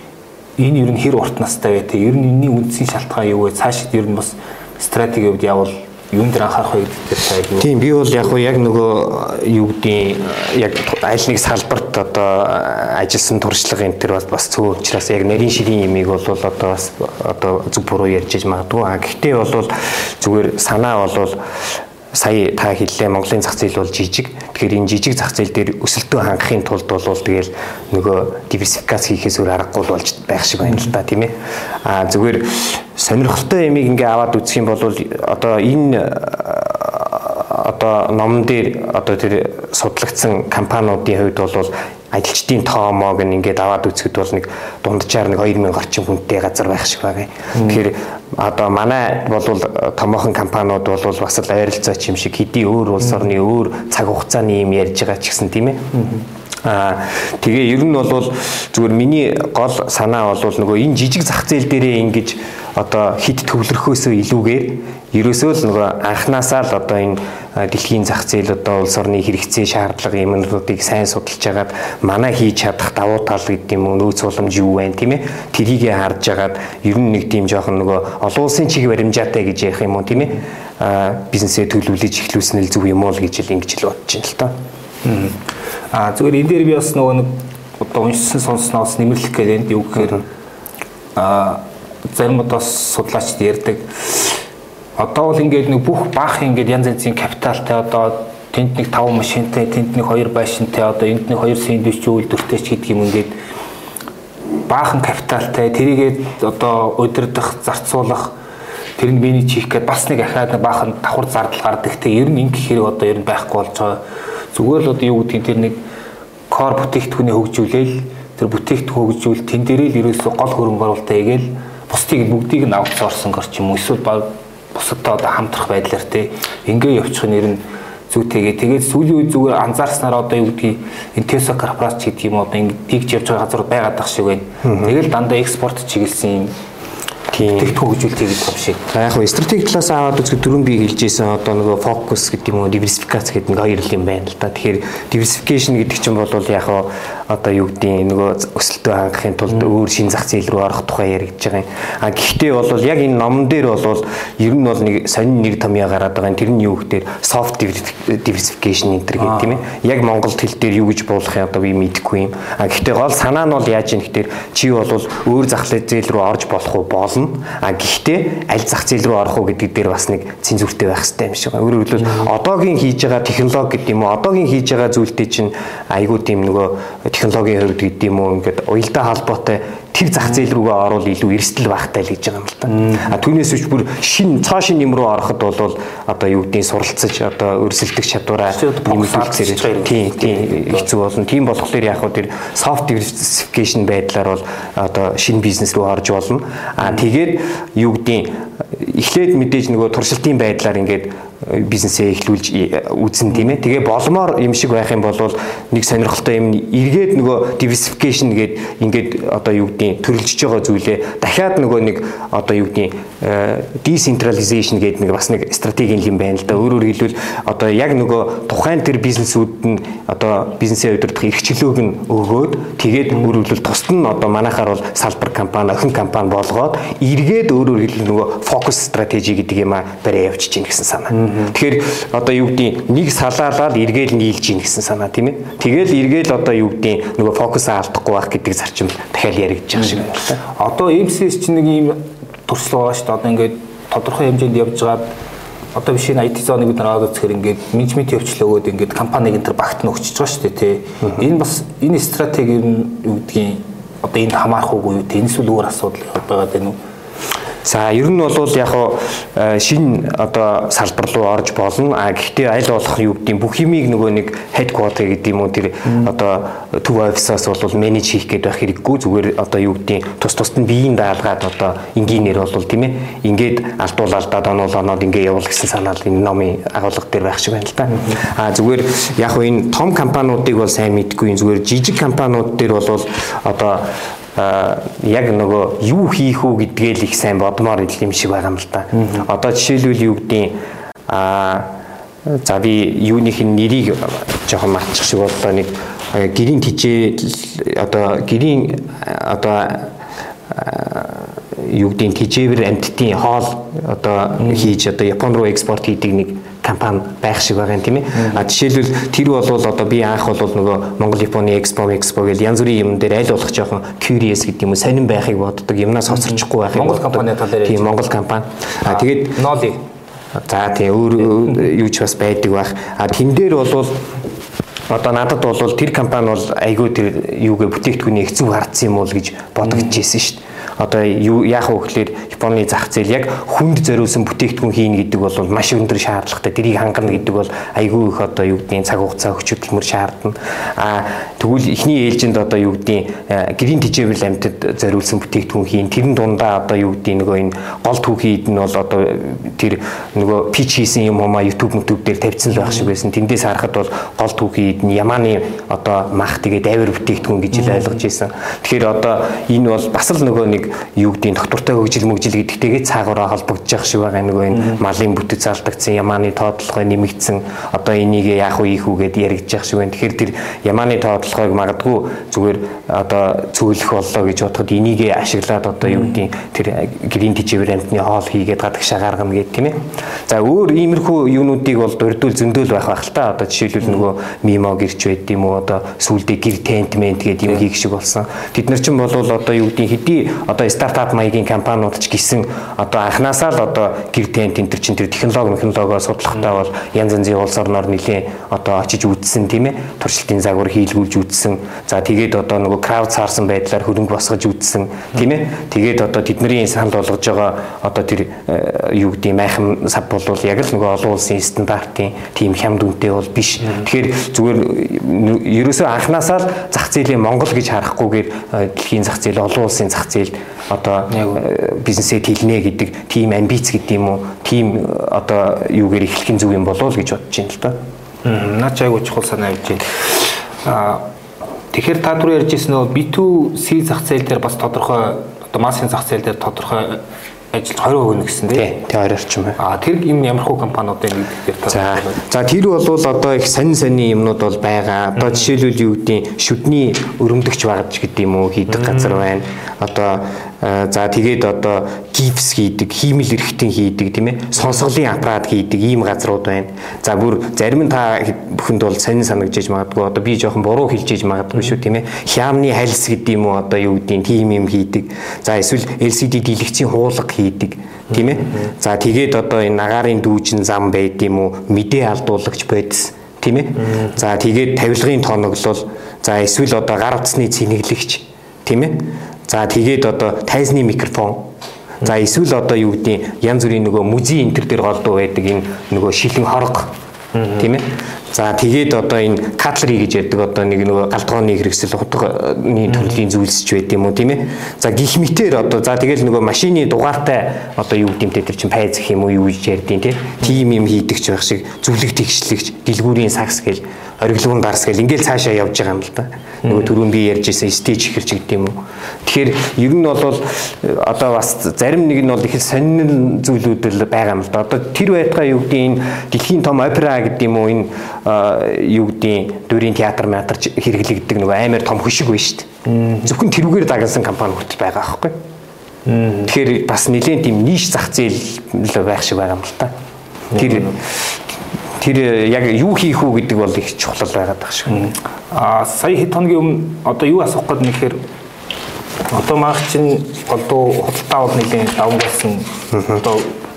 энэ ер нь хэр урт настай вэ те. Ер нь энэний үндсийн шалтгаан юу вэ? Цаашид ер нь бас стратеги хувьд явал юун дээр анхаарах вэ гэдэг сайг юу? Тийм би бол яг уу яг нөгөө юу гэдэг яг аль нэг салбарт одоо ажилласан туршлага энэ төр бас цөөн учраас яг нарийн ширийн ямиг бол одоо бас одоо зүг буруу ярьж магадгүй. А гэхдээ бол зүгээр санаа бол сая та хэллээ Монголын зах зээл бол жижиг. Тэгэхээр энэ жижиг зах зээл дээр өсөлтөө хангахын тулд бол тэгэл нөгөө диверсификац хийхээс өөр аргагүй болж байх шиг байна л да тийм ээ. А зүгээр сонирхолтой ямиг ингээ аваад үзэх юм бол одоо энэ одоо номон дээр одоо тэр судлагдсан компаниудын хувьд бол ажилчдын тоомоог ингээд аваад үзэхэд бол нэг дунджаар нэг хоёр мянга орчим хүнтэй газар байх шиг байгаа. Тэгэхээр одоо манай бол томоохон компаниуд бол бас л ойролцоо юм шиг хэдий өөр улс орны өөр цаг хугацааны юм ярьж байгаа ч гэсэн тийм ээ. Аа тэгээ ер нь бол зүгээр миний гол санаа бол нөгөө энэ жижиг зах зээл дээрээ ингэж одоо хит төвлөрөхөөсөө илүүгээр ерөөсөө л нөгөө анханасаа л одоо энэ дэлхийн зах зээл одоо улс орны хэрэгцээ шаардлага юмнуудыг сайн судалж агаад манай хийж чадах давуу тал гэдэг юм уу нөөц боломж юу вэ тийм ээ тэрийг харж агаад ер нь нэг тийм жоохон нөгөө олон улсын чиг баримжаатай гэж ярих юм уу тийм ээ бизнесээ төлөвлөж эхлүүлсэн л зөв юм уу гэж л ингэж л бодож байна л та. Аа зүгээр энэ дээр би бас нөгөө нэг одоо уншсан сонсноос нэмэрлэх гэдэг юу гэхээр аа зарим одоо судлаачд ярьдаг одоо бол ингээд нэг бүх баах ингээд янз янзын капиталтай одоо тэнд нэг таван машинтай тэнд нэг хоёр байшинтай одоо энд нэг хоёр сэндвич үйлдвэртэй ч гэдэг юм ингээд баахан капиталтай тэрийгээ одоо удирдах зарцуулах тэр нь менеж хийх гэдэг бас нэг ахаад баахан давхар зардал гардаг те ер нь ингэх хэрэг одоо ер нь байхгүй болж байгаа. Зүгээр л одоо юу гэдгийг тэр нэг кор бүтээгдэхүүнээ хөгжүүлээл тэр бүтээгдэхүүн хөгжүүл тэн дээрээ л ерөөсөө гол хөрөнгө оруулалтаа хийгээл бусдыг бүгдийг нь аутсорсон гэрч юм уу эсвэл бусадтай одоо хамтрах байдлаар те ингээ явчих нь ер нь зүйтэйгээ тэгээд сүүлийн үед зүгээр анзаарснаар одоо юу гэдгийг энэ Tesla корпорац гэдэг юм одоо ингэ дигж явж байгаа газар байгаад тах шиг байна. Тэгэл дандаа экспорт чиглэсэн юм тийм хөгжүүлэлт хийх юм шиг. За яг хөө стратеги талаас аваад үзэх дөрөв би хэлжсэн одоо нөгөө фокус гэдэг юм уу диверсификац гэдэг нэг хоёр л юм байна л да. Тэгэхээр диверсификейшн гэдэг чинь бол яг хөө одоо юу гэдэг нөгөө өсөлтөө хангахын тулд өөр шин зах зээл рүү орох тухай яригдж байгаа юм. А гэхдээ бол яг энэ номон дээр бол ер нь бол нэг сонин нэр томьёо гараад байгаа юм. Тэр нь юу гэхээр soft diversification энэ гэдэг тийм ээ. Яг Монголд хэл дээр юу гэж буулгах одоо би мэдэхгүй юм. А гэхдээ гол санаа нь бол яаж юм гэхээр чи бол өөр зах зээл рүү орж болох уу болно. А гэхдээ аль зах зээл рүү орох уу гэдэг дээр бас нэг цензуртэй байх хэрэгтэй юм шиг байна. Өөрөөр хэлбэл одоогийн хийж байгаа технологи гэдэг юм уу одоогийн хийж байгаа зүйлтэй чинь айгүй тийм нөгөө технологийн хувьд гэдэг юм уу ингээд уялдаа холбоотой тэр зах зээл рүүгээ оруул илүү эрсдэл багтай л гэж байгаа юм л та. А түүнээс биш бүр шин цоо шин юм руу ороход бол одоо юу гэдгийг суралцаж одоо өрсөлдөх чадвараа нэмэгдүүлсээр тийм тийм хэцүү болно. Тийм болохоор яг хөө тэр soft diversification байдлаар бол одоо шинэ бизнес рүү орж болно. А тэгээд юу гэдгийг эхлээд мэдээж нөгөө туршилтын байдлаар ингээд бизнесээ эхлүүлж үзэн тийм ээ. Тэгээ боломоор юм шиг байх юм бол нэг сонирхолтой юм эргээд нөгөө diversification гээд ингээд одоо юу гэдгийг төрөлжиж байгаа зүйлээ дахиад нөгөө нэг одоо юу гэдгийг decentralization гээд нэг бас нэг стратегийн юм байна л да. Өөрөөр хэлбэл одоо яг нөгөө тухайн тэр бизнесүүд нь одоо бизнесээ удирдах эрх чөлөөг нь өгөөд тэгээд өөрөөр хэлбэл тусад нь одоо манайхаар бол салбар компани, охин компани болгоод эргээд өөрөөр хэлбэл нөгөө focus strategy гэдэг юм а барай явуулж чинь гэсэн санаа. Тэгэхээр одоо юу гэдгийг нэг салаалаад эргээл нийлж ийн гэсэн санаа тийм ээ. Тэгэл эргээл одоо юу гэдгийг нөгөө фокусаа алдахгүй байх гэдэг зарчим дахиад яригдж байгаа шиг байна л та. Одоо эм си эс чинь нэг ийм туршлага байгаа шүү дээ. Одоо ингээд тодорхой хэмжээнд явж байгаад одоо биш энэ ай ти зоны бид нар аваад үзэхээр ингээд менежмент явуулчлаа өгөөд ингээд компаниг энэ төр багт нь өгчөж байгаа шүү дээ тий. Энэ бас энэ стратеги юу гэдгийг одоо энд хамаарах уугүй юу? Энэ эсвэл өөр асуудал байгаа даа нү? За ер нь бол яг шинэ одоо салбар руу орж болно. А гэхдээ аль болох юу гэдэг бүх юмыг нөгөө нэг headquarter гэдэг юм уу тэр одоо төв офисаас бол менеж хийх гээд байх хэрэггүй. Зүгээр одоо юу гэдэг тус тусд нь биеийн даалгаад одоо энгийнээр бол тийм ээ. Ингээд алдуулалдаад онол оноод ингээ явуул гэсэн санаал энэ номын агуулга дээр байх шиг байна л да. А зүгээр яг энэ том компаниудыг бол сайн мэдгүй. Зүгээр жижиг компаниуд дээр бол одоо а яг нөгөө юу хийх үү гэдгээ л их сайн бодмоор ил юм шиг байгаа юм л да. Одоо жишээлбэл юу гэдгийг а за би юуных нь нэрийг жоохон мартчих шиг боллоо нэг гэрийн тижээ одоо гэрийн одоо юу гэдгийг тижээвэр амттын хоол одоо хийж одоо Японд руу экспорт хийдэг нэг компани байх шиг байгаа юм тийм ээ. А жишээлбэл тэр бол одоо би анх бол нөгөө Монгол Японы экспо экспо гэж янз бүрийн юм дээр аль болох жоохон curious гэдэг юм уу сонирн байхыг боддог. Юмнаас хоцорчихгүй байхыг Монгол компани талаар тийм Монгол компани. А тэгээд Ноли. За тийм өөр юу ч бас байдаг байх. А тэн дээр бол одоо надад бол тэр компани бол айгүй тэр юугээ бүтээгдэхүүний хэцүү хардсан юм уу гэж бодогдож байсан шүү дээ. одоо юу яах вэ гэхээр Японы зах зээл яг хүнд зориулсан бүтээгдэхүүн хийнэ гэдэг бол маш өндөр шаардлагатай. Тэрийг хангана гэдэг бол айгүй их одоо юу гэдгийг цаг хугацаа өгч хөдөлмөр шаардна. А тэгвэл эхний ээлжинд одоо юу гэдгийг green teachable амьтад зориулсан бүтээгдэхүүн хийн. Тэрэн дундаа одоо юу гэдгийг нөгөө энэ гол түүхийд нь бол одоо тэр нөгөө pitch хийсэн юм уу YouTube YouTube дээр тавьсан байх шиг байсан. Тэндээс харахад бол гол түүхийд нь Яманы одоо мах тэгээд авир бүтээгдэхүүн гэж л ойлгож байсан. Тэгэхээр одоо энэ бол бас л нөгөө нэг юу гэдгийг доктортой хөгжил мөгжил гэдэгтэйгээ цаагаараа холбогдож явах шиг байгаа. Нөгөө энэ малын бүтэц алдагдсан, Яманы тоотлогоо нэмэгдсэн, одоо энийг яах вэ ийх үү гэдээ яригдж явах шиг байна. Тэгэхээр тэр Яманы тоотлогыг магадгүй зүгээр одоо цөөлөх боллоо гэж бодоход энийг ашиглаад одоо юу гэдгийг тэр green teachable амьтны хоол хийгээд гадагшаа гаргана гэдэг тийм ээ. За өөр иймэрхүү юунуудыг бол дурдвал зөндөөл байх байх л та. Одоо жишээлбэл нөгөө мимо гэрч байд юм уу, одоо сүүлдээ гэр тентмент гэдэг юм хийх шиг болсон. Бид нар ч юм бол одоо юу гэдгийг хэдий одоо стартап маягийн компаниуд ч гэсэн одоо анханасаа л одоо гэр тент энэ төр чин тэр технологи технологио судлахтаа бол янз янзын улс орноор нэлээд одоо очиж үзсэн тийм ээ. Туршилтын загвар хийлгүүлж үзсэн. За тэгээд одоо нөгөө крауд саарсан байдлаар хөрөнгө босгож үзсэн тийм ээ. Тэгээд одоо тэдний санал болгож байгаа одоо тэр юу гэдгийг майхан сав бол яг л нөгөө олон улсын стандартын тийм хямд үнэтэй бол биш. Тэгэхээр зүгээр ерөөсөө анханасаа л зах зээлийн Монгол гэж харахгүйгээр дэлхийн зах зээл, олон улсын зах зээл одоо бизнесэд хэлнэ гэдэг тийм амбиц гэдэг юм уу, тийм одоо юугээр эхлэх зүг юм болов уу гэж бодож байна л да. Наач айгуу чухал санаа явж байна. Аа тэгэхээр та түрүү ярьж ирсэн нөө би ту си зах зээл дээр бас тодорхой одоо массын зах зээл дээр тодорхой ажиллаж twenty percent гэсэн тийм. Тий, хоёр орчим байна. Аа тэр юм ямархуу компаниудын нэгдэх дээр та. За тэр бол одоо их сонин сонин юмнууд бол байгаа. Одоо жишээлбэл юу гэдэг шүдний өрөмдөгч багж гэдэг юм уу хийдэг газар байна. Одоо за тэгээд одоо гипс хийдэг, хиймэл эрхтэн хийдэг тийм ээ. Сонсголын аппарат хийдэг ийм газрууд байна. За бүр зарим нь та бүхэнд бол сонин санагдаж магадгүй. Одоо би жоохон буруу хэлж магадгүй шүү тийм ээ. Хямны хальс гэдэг юм уу одоо юу гэдэг тийм юм хийдэг. За эсвэл эл си ди дэлгэцийн хуулга хийдэг тийм ээ. За тэгээд одоо энэ нагаарын дүүжин зам байд юм уу, мэдээ алдуулагч байдс тийм ээ. За тэгээд тавилгын тоноглол, за эсвэл одоо гар утасны цэнэглэгч тийм ээ. За тэгээд одоо тайзны микрофон. За эсвэл одоо юу гэдэг янз бүрийн нөгөө музей энтер дээр голдуу байдаг энэ нөгөө шилэн хорго тийм ээ. За тэгээд одоо энэ катлери гэж яддаг одоо нэг нөгөө галтгооны хэрэгсэл утганы төрлийн зүйлсч байд юм уу тийм ээ. За гих мэтэр одоо за тэгэл нөгөө машины дугаартай одоо юу гэмтэй тэр чин пайз гэх юм уу юу гэж ярьдیں۔ Тийм юм хийдэгч байх шиг зүлэг тэгшлэгч дэлгүүрийн сакс гэл ориглогын гарс гэл ингээл цаашаа явж байгаа юм л да. Нөгөө түрүүн би ярьж байсан стейж ихэрч гэдэг юм уу. Тэгэхээр ер нь бол одоо бас зарим нэг нь бол их сонин зүйлүүд л байгаа юм л да. Одоо тэр байтугай юу гэдэг энэ дэлхийн том опера гэдэг юм уу энэ юу гэдэг дөрийн театр театр хэрэглэгддэг нөгөө амар том хөшиг байна шүү дээ. Зөвхөн тэрүүгээр дагалсан компани хүртэл байгаа аахгүй. Тэгэхээр бас нэлээд тийм ниш зах зээл байх шиг байгаа юм л та. Тэр тэр яг юу хийх үү гэдэг бол их чухал байгаад байгаа шиг. Аа сая хэд хоногийн өмнө одоо юу асуух гээд нэхэр одоо маань чинь голдуу худалдаа бол нэлийн даван болсон одоо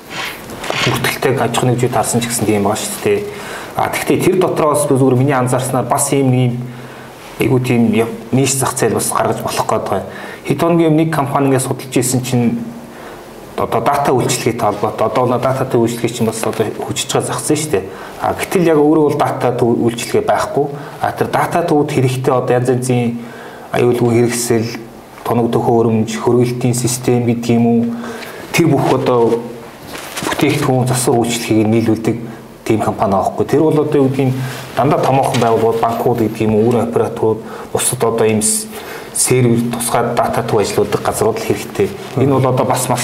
бүртгэлтэй аж ахуйн нэгжүүд харсан ч гэсэн тийм байгаа шүү дээ. А тэгвэл тэр дотроос зүгээр миний анзаарснаар бас ийм нэг айгуу тийм ниш зах зээл бас гаргаж болох гэдэг. Хэд хоногийн нэг компанигээс судалж ирсэн чинь одоо дата үйлчлэгээтэй холбоотой одоо нөө дататай үйлчлэгээ чинь бас одоо хүчиж байгаа зах зээл шүү дээ. А гэтэл яг өөрөө бол дата үйлчлэгээ байхгүй. А тэр дата төвд хэрэгтэй одоо янз янзын аюулгүй хэрэгсэл, тоног төхөөрөмж, хөргөлтийн систем гэдэг юм уу. Тэр бүх одоо бүтээгдэхүүн засвар үйлчлэгийг нийлүүлдэг тийм компани аахгүй. Тэр бол одоо юу гэдгийг дандаа томоохон байгууллагууд, банкуд гэдэг юм уу, өөрийн операторууд, бусад одоо ийм сервер тусгай дата төв ажилладаг газрууд л хэрэгтэй. Энэ бол одоо бас маш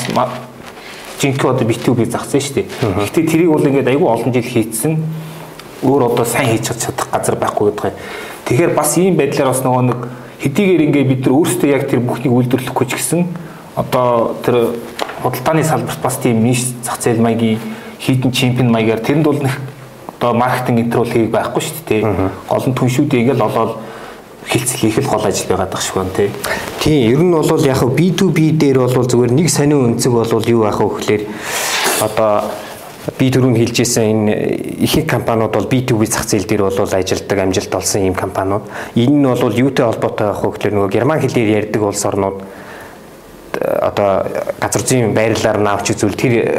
жинхэнэ одоо би two би зах зээл шүү дээ. Гэхдээ тэрийг бол ингээд айгүй олон жил хийцэн өөр одоо сайн хийж чадах газар байхгүй гэдэг. Тэгэхээр бас ийм байдлаар бас нөгөө нэг хэдийгээр ингээд бид нар өөрсдөө яг тэр бүхнийг үйлдвэрлэхгүй ч гэсэн одоо тэр худалдааны салбарт бас тийм ниш зах зээл маягийн хідэн чемпион маягаар тэрэнд бол нэг одоо маркетинг интервал хийх байхгүй шүү дээ. Гол нь түншүүдээ ингээд олоод хилцэл хийх л гол ажил байгаад байгаа шүү гэн тий. Тийм, ер нь бол яг би two би дээр бол зүгээр нэг сонин өнцөг бол юу яах вэ гэхээр одоо би түрүүн хэлжсэн энэ ихэнх компаниуд бол би two би зах зээл дээр бол ажилладаг, амжилт олсон ийм компаниуд. Энэ нь бол юутай холбоотой байх вэ гэхээр нөгөө герман хэлээр ярьдаг улс орнууд одоо газар зүйн байрлалаар наавч үзвэл тэр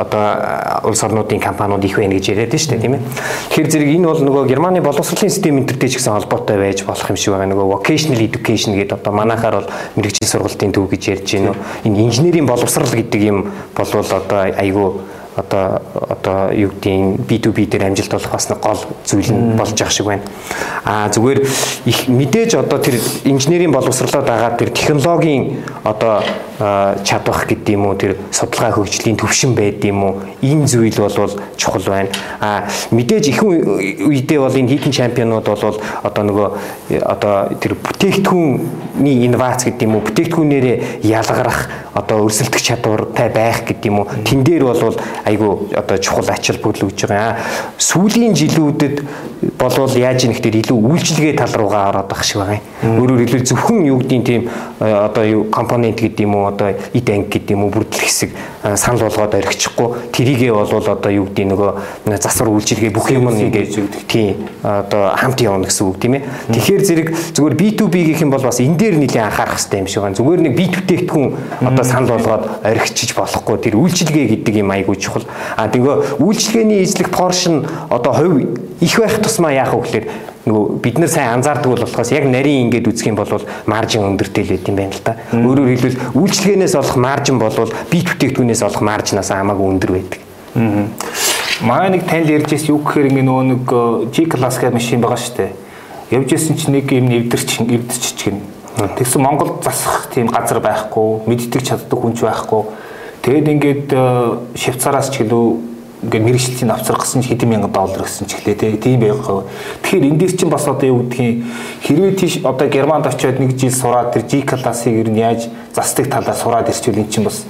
одоо улс орнуудын компаниуд их байна гэж яриад байна шүү дээ, тийм ээ. Тэгэхээр зэрэг энэ бол нөгөө Германы боловсролын систем энтертэй ч гэсэн холбоотой байж болох юм шиг байгаа. Нөгөө vocational education гэдэг одоо манайхаар бол мэрэгжлийн сургалтын төв гэж ярьж байна. Энэ инженерийн боловсрал гэдэг юм бол одоо айгүй одоо одоо юу гэдгийг би ту би дээр амжилт олох бас нэг гол зүйл нь болж ах шиг байна. Аа зүгээр их мэдээж одоо тэр инженерийн боловсролоо дагаад тэр технологийн одоо чадвах гэдэг юм уу, тэр судалгаа хөгжлийн төвшин байд юм уу, энэ зүйл бол чухал байна. Аа мэдээж их үедээ бол энэ хитэн чемпионууд бол одоо нөгөө одоо тэр бүтээгдэхүүний инновац гэдэг юм уу, бүтээгдэхүүнээрээ ялгарах одоо өрсөлдөх чадвартай байх гэдэг юм уу, тэн дээр бол айгу одоо чухал ач холбогдол үүсэж байгаа. Сүүлийн жилүүдэд болвол яаж юм гэхээр илүү үйлчилгээ тал руугаа ороод байх шиг байгаа юм. Өөрөөр хэлбэл зөвхөн юу гэдгийг тийм одоо юу компонент гэдэг юм уу, одоо эд анги гэдэг юм уу, бүрдэл хэсэг санал болгоод орхичихгүй тэрийгээ болвол одоо юу гэдэг нөгөө засвар үйлчилгээ бүх юм ингээд тийм одоо хамт явна гэсэн үг тийм ээ. Тэгэхээр зэрэг зүгээр би ту би гэх юм бол бас энэ дээр нэлээд анхаарах хэрэгтэй юм шиг байна. Зүгээр нэг би бүтээгдэхүүн одоо санал болгоод орхичиж болохгүй, тэр үйлчилгээ гэдэг юм айгуу чухал. А тэгээ үйлчилгээний эзлэх поршн одоо хувь их байх тусмаа яах вэ гэхээр нөгөө бид нар сайн анзаардаг бол болохоос яг нарийн ингээд үзэх юм бол маржин өндөртэй л байт юм байна л да. Өөрөөр хэлбэл үйлчилгээнээс олох маржин бол би бүтээгдэхүүнээс олох маржинаас хамаагүй өндөр байдаг. Аа. Маа нэг танд ярьж байсан юу гэхээр ингээ нөгөө нэг G class гэх машин байгаа шүү дээ. Явж исэн чинь нэг юм нэвдэрч нэвдэрч гин. Тэгсэн Монгол засах тийм газар байхгүй, мэддэг чаддаг хүн ч байхгүй. Тэгээд ингээд Швейцараас ч гэлөө ингээд мэрэгчлэлтийн авцар гсэн ч хэдэн мянган доллар гэсэн ч гэлээ тийм байгаа. Тэгэхээр энэ дээр чинь бас одоо юу гэдгийг хэрвээ тийш одоо Германд очиод нэг жил сураад тэр G class-ыг ер нь яаж застдаг талаар сураад ирчихвэл эн чинь бас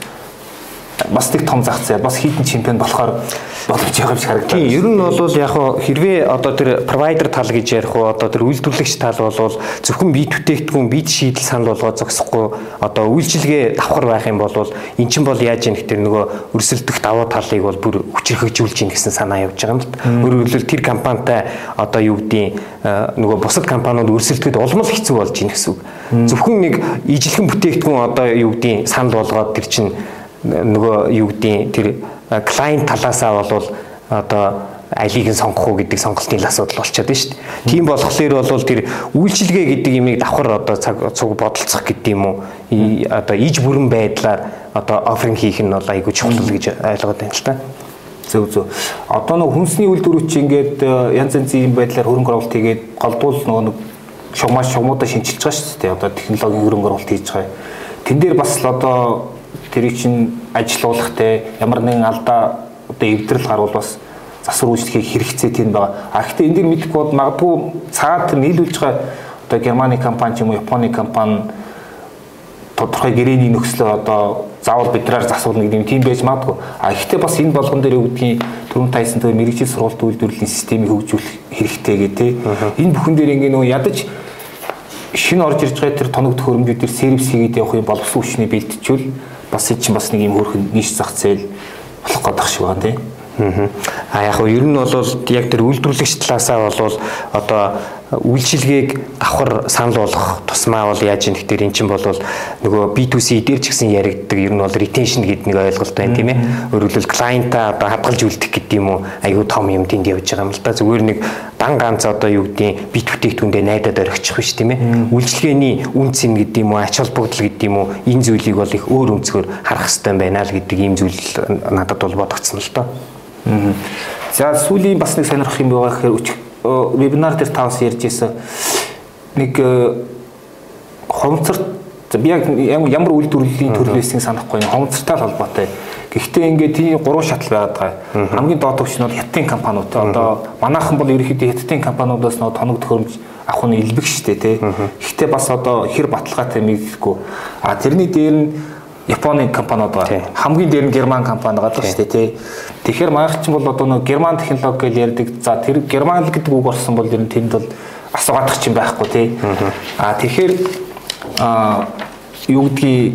бас нэг том зах зээл, бас хитэн чемпион болохоор боломж байгаа юм шиг харагдав. Тийм, ер нь бол яг хэрвээ одоо тэр провайдер тал гэж ярих уу, одоо тэр үйлдвэрлэгч тал бол зөвхөн бие бүтээгдэхүүн, бие шийдэл санал болгоод зогсохгүй одоо үйлчилгээ давхар байх юм бол эн чинь бол яаж юм гэхээр нөгөө өрсөлдөх давуу талыг бол бүр хүчрхэгжүүлж ийн гэсэн санаа явж байгаа юм л та. Өөрөөр хэлбэл тэр компанитай одоо юу гэдгийг нөгөө бусад компаниуд өрсөлдөд улмал хэцүү болж ийн гэсэн үг. Зөвхөн нэг ижилхэн бүтээгдэхүүн одоо юу гэдгийг санал болгоод тэр чинь нөгөө юу гэдгийг тэр клиент талаасаа бол одоо алийг нь сонгох уу гэдэг сонголтын асуудал болчиход байна шүү дээ. Тийм болохоор бол тэр үйлчилгээ гэдэг юмыг давхар одоо цаг цуг бодолцох гэдэг юм уу одоо иж бүрэн байдлаар одоо офферинг хийх нь бол айгүй чухал гэж ойлгоод байна л та. Зөв зөв. Одоо нэг хүнсний үйлдвэрүүд чи ингээд янз янзын байдлаар хөрөнгө оруулалт хийгээд голдуул нөгөө нэг шугамаа шугамуудаа шинжилж байгаа шүү дээ. Одоо технологийн хөрөнгө оруулалт хийж байгаа. Тэн дээр бас л одоо тэрийг чинь ажилуулах те ямар нэгэн алдаа одоо эвдрэл гарвал бас засвар үйлчлэхийг хэрэгцээ тийм байгаа. А гэхдээ энэ дэр мэдэхгүй бод магадгүй цаад нийлүүлж байгаа одоо Германы компани ч юм уу Японы компани тодорхой гэрээний нөхцлөө одоо заавал бидрээр засвар нэг юм тийм байж магадгүй. А гэхдээ бас энэ болгон дээр юу гэдгийг түрүүн тайсан тэр мэрэгжил сургалт үйлдвэрлэлийн системийг хөгжүүлэх хэрэгтэй гэдэг. Энэ бүхэн дээр ингээ нөгөө ядаж шинэ орж ирж байгаа тэр тоног төхөөрөмжүүд төр сервис хийгээд явах юм боловсон хүчний бэлтжүүл бас энэ чинь бас нэг юм хөөрхөн нийш зах зээл болох гэдэг шиг байна тийм. А яг нь ер нь бол яг тэр үйлдвэрлэгч талаасаа бол одоо үйлчилгээг давхар санал болгох тусмаа бол яаж юм гэхээр эн чинь бол нөгөө би ту си дээр ч гэсэн яригддаг ер нь бол retention гэдэг нэг ойлголт байна тийм ээ. Өөрөөр хэлбэл клиентаа одоо хадгалж үлдэх гэдэг юм уу айгүй том юм тэнд явж байгаа юм л да. Зүгээр нэг дан ганц одоо юу гэдгийг бит бүтээгдэхүүндээ найдаад орхичих биш тийм ээ. Үйлчилгээний үнц юм гэдэг юм уу ач холбогдол гэдэг юм уу энэ зүйлийг бол их өөр өнцгөр харах хэрэгтэй байна л гэдэг ийм зүйл надад бол бодогдсон л доо. За сүүлийн бас нэг сонирхох юм байгаа гэхээр вебинар дээр тавс ярьж байсан нэг хомцорт би яг ямар үйлдвэрлэлийн төрлөөсийг санахгүй хомцортой холбоотой. Гэхдээ ингээд тийм гурван шатал байгаад байгаа. Хамгийн доод түвш нь бол хятадын компаниуд. Одоо манайхан бол ерөнхийдөө хятадын компаниудаас нөө тоног төхөөрөмж авах нь илбэг штэ тий. Гэхдээ бас одоо хэр баталгаатай мэдхгүй. А тэрний дээр нь Японы компаниуд байгаа. Хамгийн дээр нь Герман компани байгаа шүү дээ тий. Тэгэхээр манайх ч бол одоо нэг Герман технологи гэж ярьдаг. За тэр Герман гэдэг үг орсон бол ер нь тэнд бол асуугаадах юм байхгүй тий. А тэгэхээр а юу гэдгийг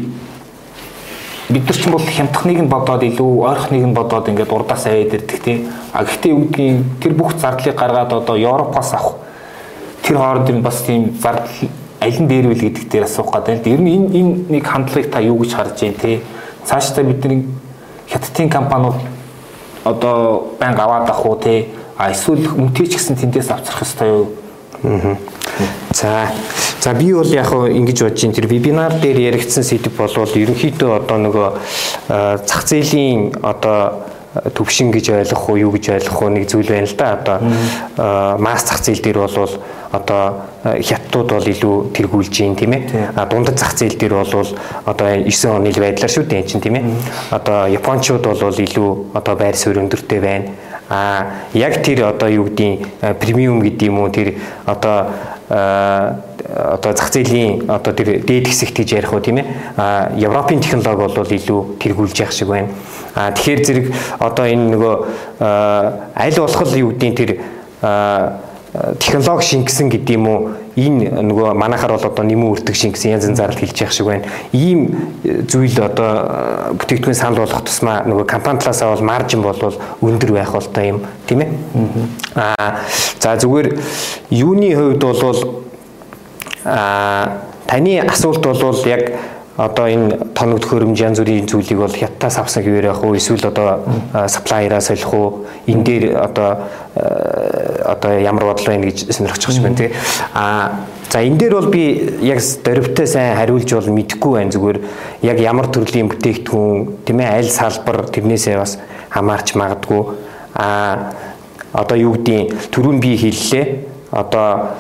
бид нар ч бол хямдхныг нь бодоод илүү ойрхныг нь бодоод ингээд урдаас аваад ирдэг тий. А гэхдээ юу гэдгийг тэр бүх зардлыг гаргаад одоо Европоос авах тэр хооронд нь бас тийм зардал аль нь дээр үйл гэдэг дээр асуух гэдэг. Ер нь энэ энэ нэг хандлагыг та юу гэж харж байна те? Цаашдаа бидний хятадын компаниуд одоо банк аваад авах уу те? А эсвэл үнэтэй ч гэсэн тэндээс авчрах ёстой юу? Аа. За. За би бол яг хөө ингэж бодож байна. Тэр вебинар дээр яригдсан сэдв болвол ерөнхийдөө одоо нөгөө зах зээлийн одоо төвшин гэж ойлгох уу юу гэж ойлгох уу нэг зүйл байна л да. Одоо масс зах зээл дээр бол одоо хятадууд бол илүү тэргүүлж юм тийм ээ. А дундад зах зээл дээр бол одоо девять оны байдлаар шүү дээ чинь тийм ээ. Одоо японочууд бол илүү одоо байр суурь өндөртэй байна. А яг тэр одоо юу гэдгийг премиум гэдэг юм уу тэр одоо одоо зах зээлийн одоо тэр дээд хэсэгт гэж ярих уу тийм ээ. А Европын технологи бол илүү тэргүүлж явах шиг байна. А тэгэхээр зэрэг одоо энэ нөгөө аль болох юу гэдгийг тэр технологи шингэсэн гэдэг юм уу энэ нөгөө манайхаар бол одоо нэмэн үрдэг шингэсэн янз янзаар хэлж явах шиг байна. Ийм зүйл одоо бүтээгдэхүүн санал болгох тусмаа нөгөө компани талаасаа бол маржин бол өндөр байх болтой юм тийм ээ. Аа за зүгээр юуны хувьд бол аа таны асуулт бол яг одоо энэ тоног төхөөрөмж янз бүрийн зүйлийг бол хятадаас авсан гэвэр явах уу эсвэл одоо саплайераас солих уу энэ дээр одоо одоо ямар бодлоо байна гэж сонирхож байгаа юм тий. А за энэ дээр бол би яг дөрвтэй сайн хариулж бол мэдэхгүй байна. Зүгээр яг ямар төрлийн бүтээгдэхүүн тийм ээ аль салбар тэрнээсээ бас хамаарч магадгүй. А одоо юу гэдгийг түрүүн би хэллээ. Одоо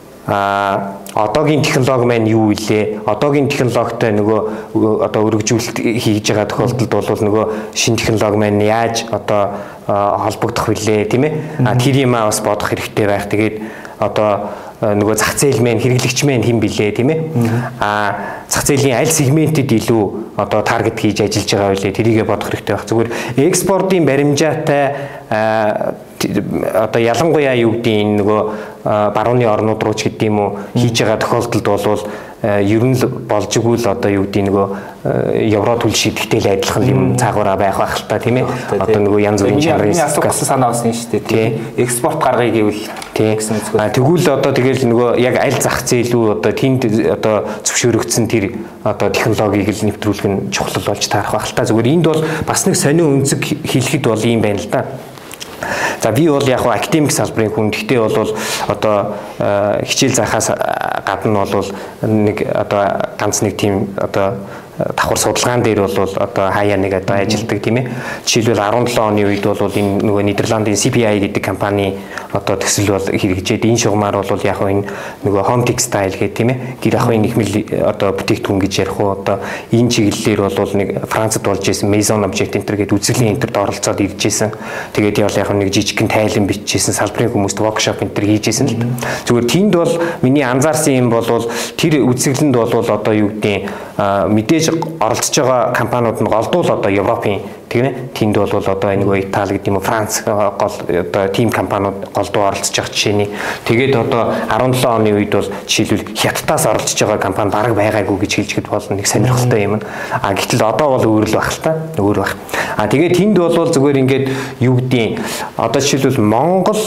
а одоогийн технологи маань юу вэ? Одоогийн технологитой нөгөө одоо өргөжүүлэлт хийж байгаа тохиолдолд бол нөгөө шинэ технологи маань яаж одоо холбогдох вүлээ тийм ээ? А тэр юм аа бас бодох хэрэгтэй байх. Тэгээд одоо нөгөө зах зээл маань хэрэглэгч маань хэн билээ тийм ээ? А зах зээлийн аль сегментэд илүү одоо таргет хийж ажиллаж байгаа вүлээ тэрийгэ бодох хэрэгтэй байх. Зүгээр экспортын баримжаатай одоо ялангуяа юу гэдэг энэ нөгөө барууны орнууд руу ч гэдэг юм уу хийж байгаа тохиолдолд бол ер нь болж иггүй л одоо юу гэдэг нөгөө евро түл шийдэхтэй л адилхан юм цаагаараа байх байх л та тийм ээ. Одоо нөгөө янз бүрийн чанарын асуусан санаа басна шүү дээ тийм. Экспорт гаргая гэвэл тийм. А тэгвэл одоо тэгэл нөгөө яг аль зах зээлүү одоо тэнд одоо зөвшөөрөгдсөн тэр одоо технологиг л нэвтрүүлэх нь чухал болж таарах байх л та. Зүгээр энд бол бас нэг сонио өнцөг хэлэхэд бол юм байна л да. За би бол яг академик салбарын хүн. Гэхдээ бол одоо хичээл заахаас гадна бол нэг одоо ганц нэг тийм одоо давхар судалгаан дээр бол одоо хаяа нэг одоо ажилладаг тийм ээ. Жишээлбэл арван седем оны үед бол энэ нөгөө Нидерландын си пи ай гэдэг компани одоо төсөл бол хэрэгжээд энэ шугамар бол яг энэ нөгөө home textile гэх тийм ээ. Гэр ахын нэхмэл одоо бүтээгдэхүүн гэж ярих уу одоо энэ чиглэлээр бол нэг Францад болж исэн Maison Objet Center гэдэг үзэглийн энтерд оролцоод ирж исэн. Тэгээд ял яг нэг жижигхэн тайлан бичижсэн салбарын хүмүүст workshop энтер хийж исэн л. Зүгээр тэнд бол миний анзаарсан юм бол тэр үзэглэнд бол одоо юу гэдэг мэдээж оролцож байгаа компаниуд нь голдуул одоо Европын тийм ээ тэнд бол одоо энэ нөгөө Итали гэдэг юм уу Франц гол одоо тим компаниуд голдуу оролцож байгаа жишээний тэгээд одоо арван седем оны үед бол жишээлбэл Хятадаас оролцож байгаа компани бараг байгаагүй гэж хэлжихэд болно нэг сонирхолтой юм. А гэтэл одоо бол өөр л байх л та өөр байх. А тэгээд тэнд бол зүгээр ингээд юу гэдгийг одоо жишээлбэл Монгол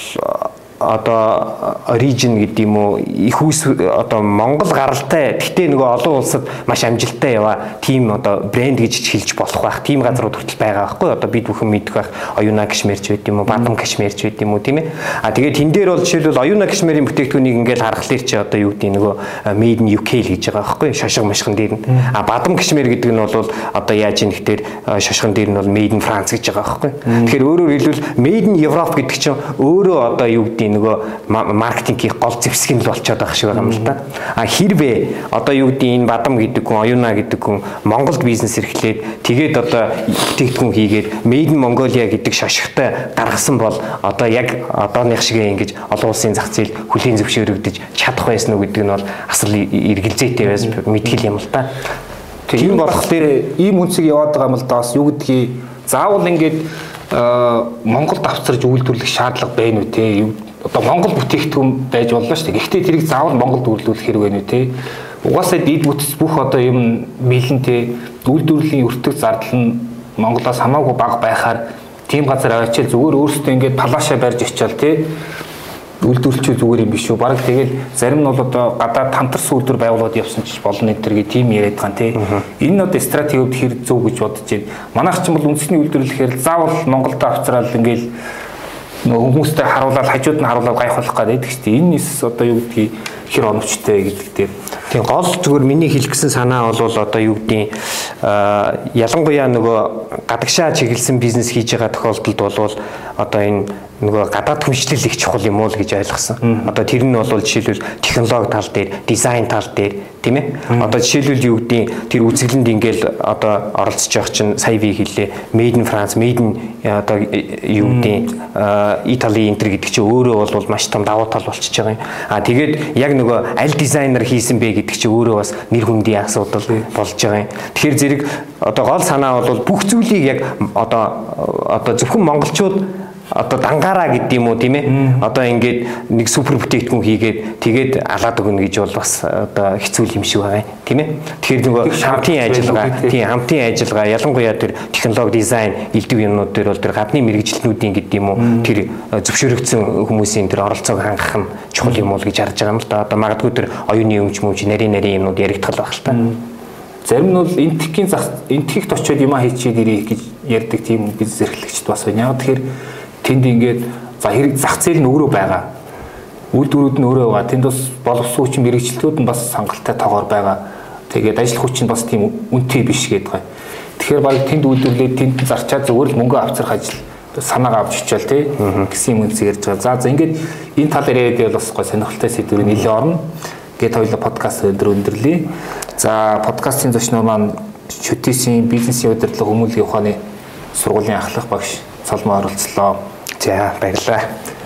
одоо origin гэдэг юм уу их үс одоо Монгол гаралтай гэхдээ нөгөө олон улсад маш амжилттай яваа тийм одоо брэнд гэж хэлж болох байх тийм газрууд хүртэл байгаа байхгүй одоо бид бүхэн мэдэх байх оюуна кашмирч байт юм уу бадам кашмирч байт юм уу тийм ээ. А тэгээд тэн дээр бол жишээлбэл оюуна кашмирийн бүтээгдэхүүнийг ингээл харахлаар чи одоо юу гэдэг нөгөө made in ю кей л гэж байгаа байхгүй шошго машган дээр нь. А бадам кашмир гэдэг нь бол одоо яаж юм гэхээр шошгон дээр нь бол made in France гэж байгаа байхгүй. Тэгэхээр өөрөөр хэлбэл made in Europe гэдэг чинь өөрөө одоо юу гэдэг нөгөө маркетингийн гол зэвсэг нь л болчиход байгаа шиг байгаа юм л та. А хэрвээ одоо юу гэдэг энэ бадам гэдэг хүн оюуна гэдэг хүн Монголд бизнес эрхлээд тэгээд одоо бүтээгдэхүүн хийгээд Made in Mongolia гэдэг шошготой гаргасан бол одоо яг одооных шиг ингэж олон улсын зах зээл хүлээн зөвшөөрөгдөж чадах байсан уу гэдэг нь бол асал эргэлзээтэй байс мэдгэл юм л та. Тийм болохоор ийм үнцэг яваад байгаа юм л да бас юу гэдгийг заавал ингэж Монголд авчирж үйлдвэрлэх шаардлага байна уу те одоо Монгол бүтээгдэхүүн байж болно шүү дээ. Гэхдээ тэрийг заавал Монголд үйлдвэрлэх хэрэг байна үү те. Угаасаа дид бүтц бүх одоо юм бэлэн те үйлдвэрлэлийн өртөг зардал нь Монголоос хамаагүй бага байхаар тийм газар авчил зүгээр өөрсдөө ингээд палаашаа барьж очиал те үйлдвэрлэлч зүгээр юм биш үү? Бараг тэгэл зарим нь бол одоо гадаад хамтарсан үйлдвэр байгууллагад явсан ч болно энэ төргийн тим яриад байгаа тий. Энэ одоо стратегиуд хэр зөв гэж бодож байна. Манайх ч юм бол үндэсний үйлдвэрлэхээр заавал Монголд авчраад ингээл нөгөө хүмүүстэй харуулаад хажууд нь харуулаад гайхуулах гэдэг шүү дээ. Энэ нэс одоо юу гэдгийг хэр оновчтой гэдэг дээр. Тийм гол зүгээр миний хэлгэсэн санаа бол одоо юу гэдгийг ялангуяа нөгөө гадагшаа чиглэсэн бизнес хийж байгаа тохиолдолд бол одоо энэ нөгөө гадаад хүнчлэл их чухал юм уу л гэж ойлгосон. Одоо тэр нь бол жишээлбэл технологи тал дээр, дизайн тал дээр тийм ээ. Одоо жишээлбэл юу гэдгийг тэр үзэсгэлэнд ингээл одоо оролцож явах чинь сая би хэллээ. Made in France, made in одоо юу гэдгийг Итали энтер гэдэг чинь өөрөө бол маш том давуу тал болчихж байгаа юм. А тэгээд яг нөгөө аль дизайнер хийсэн бэ гэдэг чинь өөрөө бас нэр хүндийн асуудал болж байгаа юм. Тэгэхээр зэрэг одоо гол санаа бол бүх зүйлийг яг одоо одоо зөвхөн монголчууд одоо дангаараа гэдэг юм уу тийм ээ. Одоо ингээд нэг супер бүтээгдэхүүн хийгээд тэгээд алаад өгнө гэж бол бас одоо хэцүү юм шиг байгаа юм тийм ээ. Тэгэхээр нөгөө хамтын ажиллагаа, тийм хамтын ажиллагаа ялангуяа тэр технологи, дизайн, элдв юмнууд дээр бол тэр гадны мэрэгжилтнүүдийн гэдэг юм уу тэр зөвшөөрөгдсөн хүмүүсийн тэр оролцоог хангах нь чухал юм уу гэж харж байгаа юм л да. Одоо магадгүй тэр оюуны өмч мөмч нарийн нарийн юмнууд яригдах байх л та. Зарим нь бол энтхийн энтхийгт очиод юм хийчихэд ирэх гэж ярьдаг тийм бизнес эрхлэгчд бас байна. Яг тэгэхээр тэнд ингээд за хэрэг зах зээл нь өөрөө байгаа. Үйлдвэрүүд нь өөрөө байгаа. Тэнд бас боловсон хүчин мэрэгчлүүд нь бас сангалтай тоогоор байгаа. Тэгээд ажил хүч нь бас тийм үнэтэй биш гэдэг байгаа. Тэгэхээр баг тэнд үйлдвэрлээд тэнд зарчаад зүгээр л мөнгө авчрах ажил санаагаа авч ичээл тий гэсэн юм үзэж ярьж байгаа. За за ингээд энэ талаар яриад бол бас гой сонирхолтой сэдвэр нэлээд орно. Гэт хоёулаа подкаст өндөр өндөрлөө. За подкастын зочноор маань Шүтээсийн бизнесийн удирдлага хүмүүнлэгийн ухааны сургуулийн ахлах багш Цолмоо оролцлоо. За баярлалаа.